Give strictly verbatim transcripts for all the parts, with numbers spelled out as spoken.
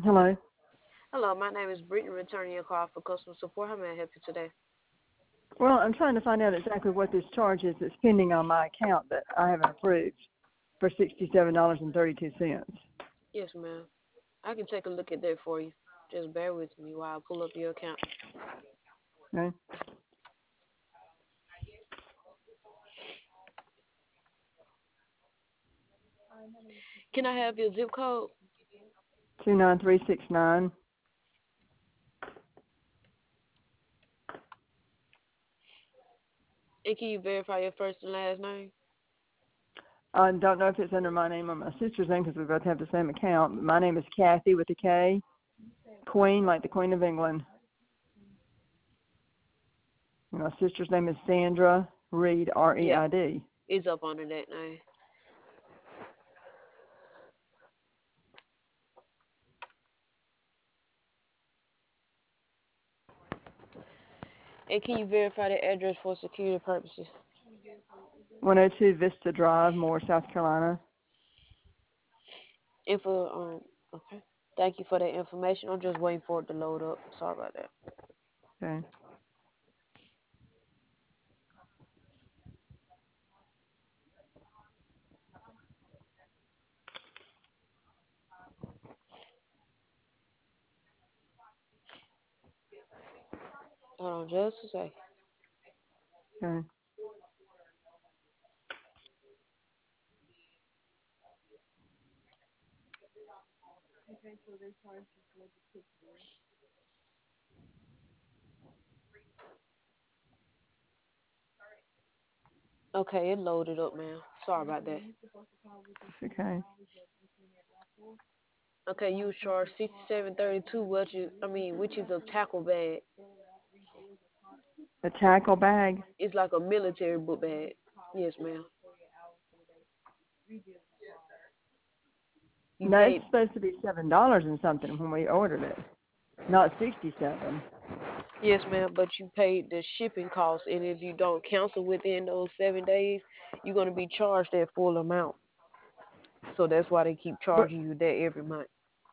Hello. Hello, my name is Brittany, returning your call for customer support. How may I help you today? Well, I'm trying to find out exactly what this charge is that's pending on my account that I haven't approved for sixty-seven dollars and thirty-two cents. Yes, ma'am. I can take a look at that for you. Just bear with me while I pull up your account. Okay. Can I have your zip code? Two nine three six nine. And can you verify your first and last name? I don't know if it's under my name or my sister's name because we both have the same account. My name is Kathy with a K. Queen, like the Queen of England. And my sister's name is Sandra Reed, R E Yeah, I D. it's up under that name. And can you verify the address for security purposes? one oh two Vista Drive, Moore, South Carolina. And for, um, okay. Thank you for that information. I'm just waiting for it to load up. Sorry about that. Okay. Hold on just a second. Okay. Okay, it loaded up, man. Sorry about that. Okay. Okay, you was charged sixty-seven thirty-two, which is, I mean, which is a tackle bag. A tackle bag. It's like a military book bag. Yes, ma'am. You No, it's paid. supposed to be seven dollars and something when we ordered it, not sixty-seven. Yes, ma'am. But you paid the shipping cost, and if you don't cancel within those seven days, you're gonna be charged that full amount. So that's why they keep But charging you that every month.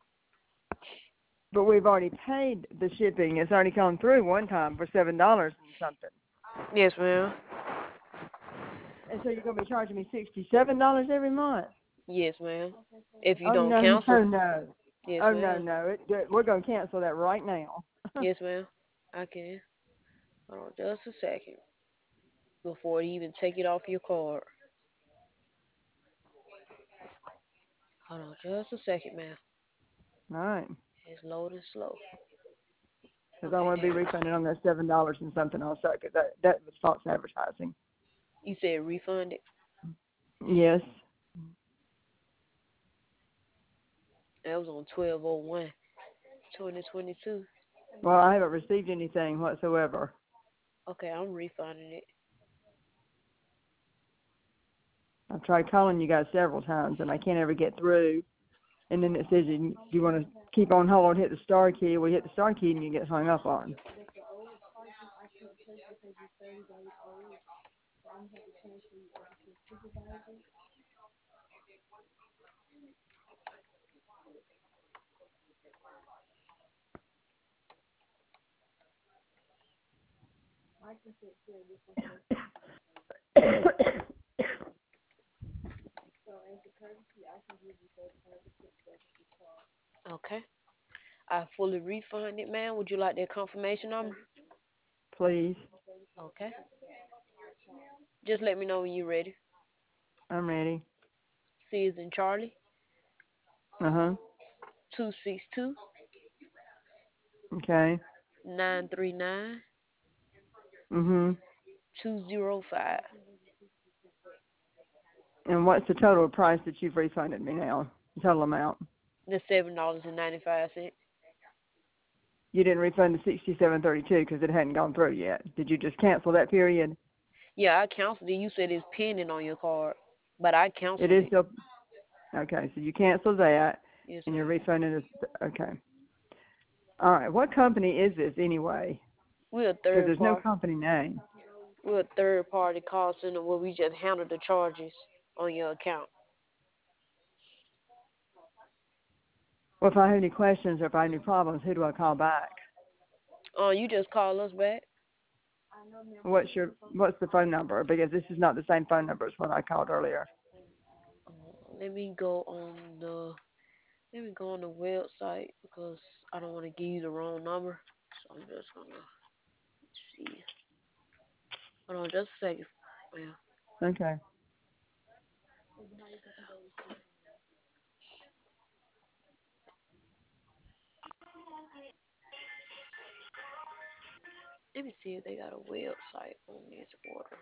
but we've already paid the shipping. It's already gone through one time for seven dollars and something. Yes, ma'am. And so you're gonna be charging me sixty-seven dollars every month. Yes, ma'am. If you Oh don't no, cancel, oh no, yes, oh no, ma'am. no. It, it- we're gonna cancel that right now. Yes, ma'am. I can. Hold on just a second before you even take it off your card. Hold on just a second, ma'am. All right, It's loading slow. because I Okay, want to be there. refunded on that seven dollars and something also, because that that was false advertising. You said refunded. Yes. That was on twelve oh one, twenty twenty-two. Well, I haven't received anything whatsoever. Okay, I'm refunding it. I've tried calling you guys several times, and I can't ever get through. And then it says you, you want to keep on hold, hit the star key. We hit the star key, and you get hung up on. Okay. I fully refunded, man. Would you like that confirmation number? Please. Okay. Just let me know when you're ready. I'm ready. C is in Charlie. Uh huh. Two six two Okay. nine three nine Mhm. two zero five. And what's the total price that you've refunded me now? The total amount. The seven dollars and ninety five cents. You didn't refund the sixty-seven thirty-two because it hadn't gone through yet. Did you just cancel that period? Yeah, I canceled it. You said it's pending on your card, but I It canceled is it. still okay. So you canceled that, Yes, and you're ma'am. refunding us. Okay. All right. What company is this anyway? We're a Because third there's no party. company name. We're a third party call center where we just handle the charges on your account. Well, if I have any questions or if I have any problems, who do I call back? Oh, uh, you just call us back. What's your What's the phone number? Because this is not the same phone number as what I called earlier. Uh, let me go on the Let me go on the website because I don't want to give you the wrong number. So I'm just gonna see. Hold on, just a second. Yeah. Okay. Let me see if they got a website on this order.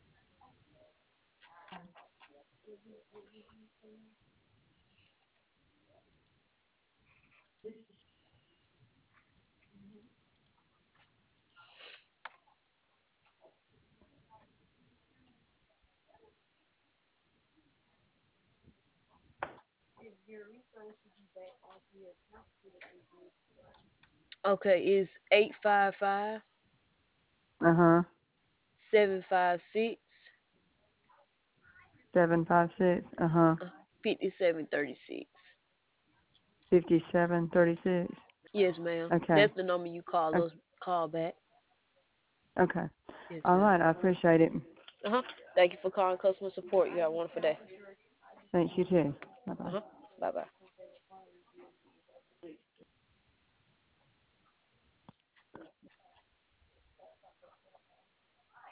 Okay, it's eight five five, Uh huh. seven five six, Seven five six. Uh huh. fifty seven thirty six. Fifty seven thirty six. Yes, ma'am. Okay. That's the number you call us. Call back. Okay. Yes, All ma'am. right. I appreciate it. Uh huh. Thank you for calling customer support. You have a wonderful day. Thanks, you too. Bye bye. Uh huh. Bye bye.